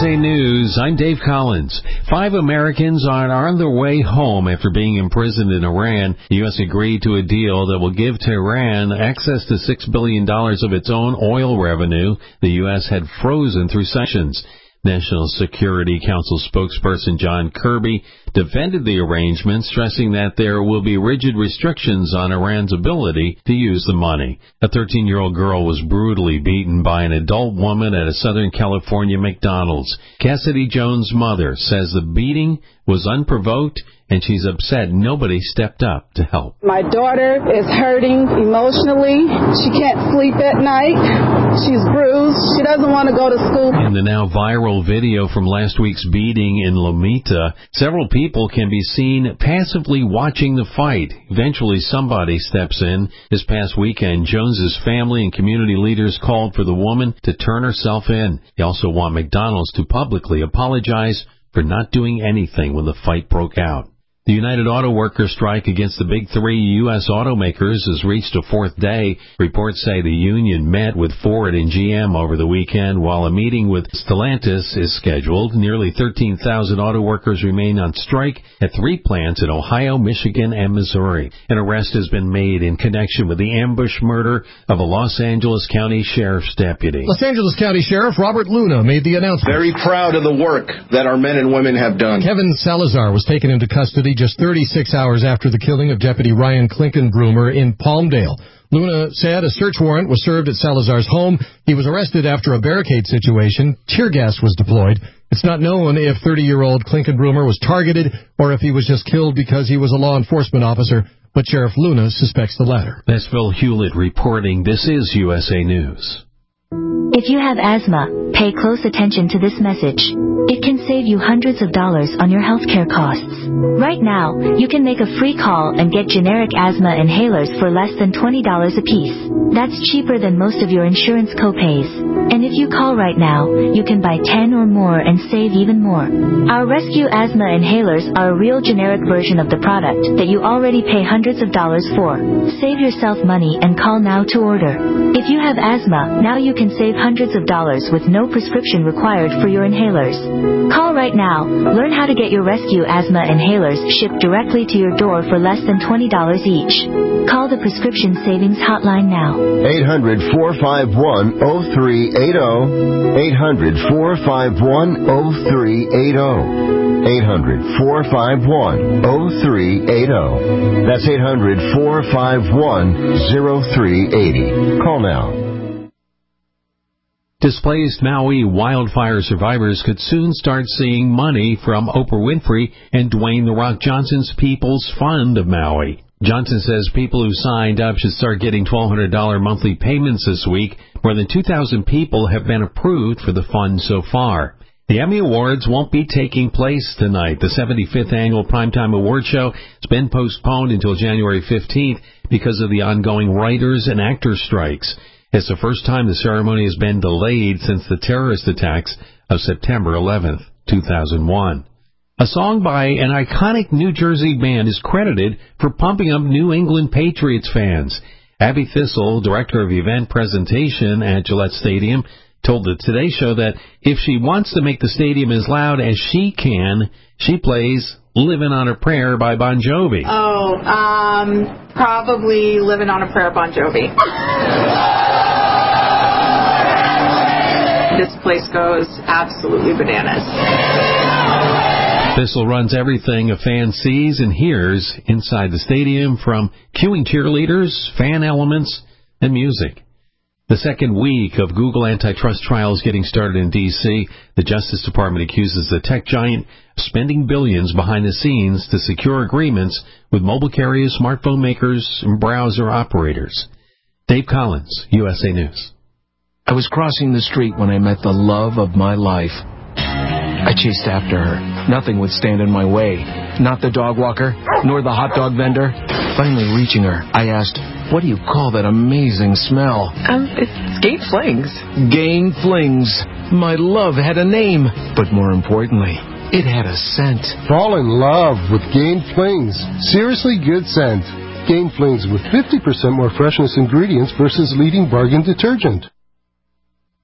USA News, I'm Dave Collins. 5 Americans are on their way home after being imprisoned in Iran. The U.S. agreed to a deal that will give Tehran access to $6 billion of its own oil revenue the U.S. had frozen through sanctions. National Security Council spokesperson John Kirby defended the arrangement, stressing that there will be rigid restrictions on Iran's ability to use the money. A 13-year-old girl was brutally beaten by an adult woman at a Southern California McDonald's. Cassidy Jones' mother says the beating was unprovoked, and she's upset nobody stepped up to help. My daughter is hurting emotionally. She can't sleep at night. She's bruised. She doesn't want to go to school. In the now viral video from last week's beating in Lomita, several people can be seen passively watching the fight. Eventually, somebody steps in. This past weekend, Jones's family and community leaders called for the woman to turn herself in. They also want McDonald's to publicly apologize for not doing anything when the fight broke out. The United Auto Workers strike against the big 3 U.S. automakers has reached a 4th day. Reports say the union met with Ford and GM over the weekend, while a meeting with Stellantis is scheduled. Nearly 13,000 auto workers remain on strike at 3 plants in Ohio, Michigan, and Missouri. An arrest has been made in connection with the ambush murder of a Los Angeles County Sheriff's deputy. Los Angeles County Sheriff Robert Luna made the announcement. Very proud of the work that our men and women have done. Kevin Salazar was taken into custody just 36 hours after the killing of Deputy Ryan Klinkenbroomer in Palmdale. Luna said a search warrant was served at Salazar's home. He was arrested after a barricade situation. Tear gas was deployed. It's not known if 30-year-old Klinkenbroomer was targeted or if he was just killed because he was a law enforcement officer, but Sheriff Luna suspects the latter. That's Phil Hewlett reporting. This is USA News. If you have asthma, pay close attention to this message. It can save you hundreds of dollars on your healthcare costs. Right now, you can make a free call and get generic asthma inhalers for less than $20 a piece. That's cheaper than most of your insurance copays. And if you call right now, you can buy 10 or more and save even more. Our Rescue Asthma Inhalers are a real generic version of the product that you already pay hundreds of dollars for. Save yourself money and call now to order. If you have asthma, now you can save hundreds of dollars with no prescription required for your inhalers. Call right now. Learn how to get your Rescue Asthma Inhalers shipped directly to your door for less than $20 each. Call the Prescription Savings Hotline now. 800-451-0380. 800-451-0380. 800-451-0380. That's 800-451-0380. Call now. Displaced Maui wildfire survivors could soon start seeing money from Oprah Winfrey and Dwayne "The Rock" Johnson's People's Fund of Maui. Johnson says people who signed up should start getting $1,200 monthly payments this week. More than 2,000 people have been approved for the fund so far. The Emmy Awards won't be taking place tonight. The 75th Annual Primetime Award Show has been postponed until January 15th because of the ongoing writers and actors strikes. It's the first time the ceremony has been delayed since the terrorist attacks of September 11th, 2001. A song by an iconic New Jersey band is credited for pumping up New England Patriots fans. Abby Thistle, director of event presentation at Gillette Stadium, told the Today Show that if she wants to make the stadium as loud as she can, she plays Livin' on a Prayer by Bon Jovi. Probably Livin' on a Prayer, Bon Jovi. This place goes absolutely bananas. Thistle runs everything a fan sees and hears inside the stadium, from queuing cheerleaders, fan elements, and music. The second week of Google antitrust trials getting started in D.C., the Justice Department accuses the tech giant of spending billions behind the scenes to secure agreements with mobile carriers, smartphone makers, and browser operators. Dave Collins, USA News. I was crossing the street when I met the love of my life. I chased after her. Nothing would stand in my way. Not the dog walker, nor the hot dog vendor. Finally reaching her, I asked, "What do you call that amazing smell?" It's Gain Flings. Gain Flings. My love had a name, but more importantly, it had a scent. Fall in love with Gain Flings. Seriously good scent. Gain Flings with 50% more freshness ingredients versus leading bargain detergent.